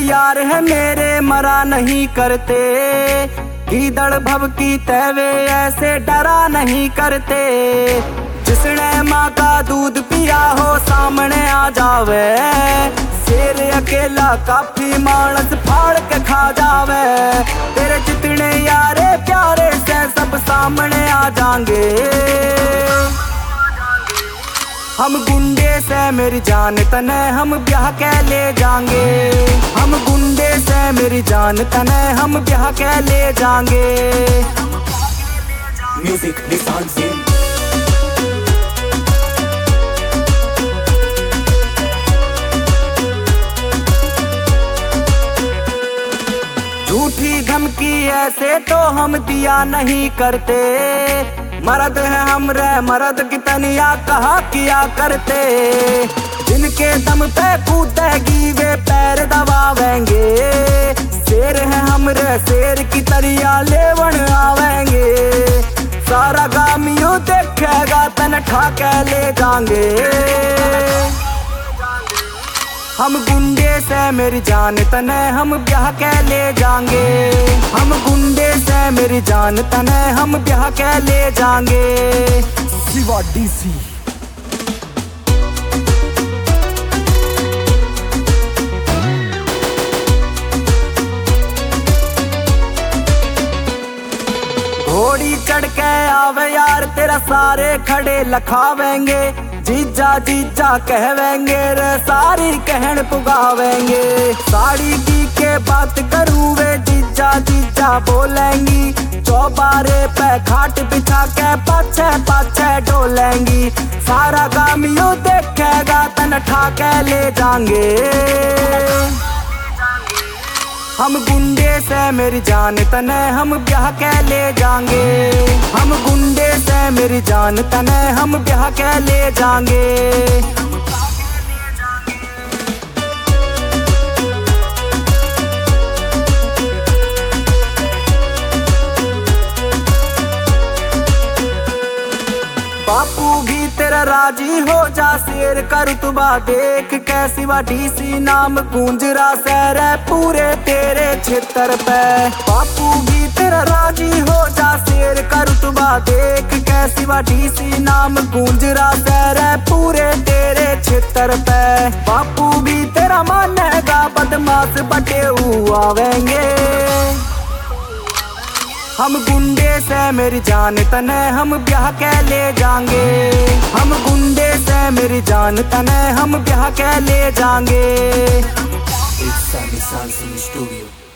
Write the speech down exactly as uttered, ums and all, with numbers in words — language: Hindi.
यार है मेरे मरा नहीं करते, कीदड़ भव की तैवे ऐसे डरा नहीं करते। जिसने माँ का दूध पिया हो सामने आ जावे, शेर अकेला काफी मानस फाड़ के खा जावे। तेरे जितने यारे प्यारे से सब सामने आ जाएंगे। हम गुंडे से मेरी जान तने हम ब्याह के ले जाएंगे। हम गुंडे से मेरी जान तने हम ब्याह के ले जाएंगे। म्यूजिक निशान सिंह। झूठी धमकी ऐसे तो हम दिया नहीं करते, मर्द है हम रे मर्द की तनिया कहा किया करते। जिनके दम पे कूदेगी वे पैर दबावेंगे, शेर है हम रे शेर की तरिया लेवन आवेंगे। सारा गामियों देखेगा तन ठाके ले जाएंगे। हम गुंडे से मेरी जान तने हम ब्याह के ले जाएंगे। हम गुंडे से मेरी जान तने हम ब्याह के ले जाएंगे। शिवा डीसी। घोड़ी चढ़ के आवे यार तेरा सारे खड़े लखावेंगे। जीजा जीजा कहवेंगे रे सारी कहन पुगावेंगे। साड़ी की के बात करूँ वे जीजा जीजा बोलेंगी। चौबारे पे खाट बिछा के पाछे पाछे डोलेंगी। सारा गामियों देखेगा तन ठाके ले जाएंगे। हम गुंडे से मेरी जान तने हम ब्याह के ले जाएंगे। हम गुंडे से मेरी जान तने हम ब्याह के ले जाएंगे। बापू भी तेरा राजी हो जा, शेर का रुतबा देख कैसी वा डीसी नाम गूंजरा शहर है पूरे तेरे क्षेत्र पे। बापू भी तेरा राजी हो जा, शेर का रुतबा देख कैसी वा डीसी नाम गूंजरा शहर है पूरे तेरे क्षेत्र पे। बापू भी तेरा मानेगा बदमाश बटे आवेंगे। हम गुंडे से मेरी जान तने हम ब्याह के ले जाएंगे। हम गुंडे से मेरी जान तने हम ब्याह के ले जाएंगे। It's Sunny Sun Sing Studio.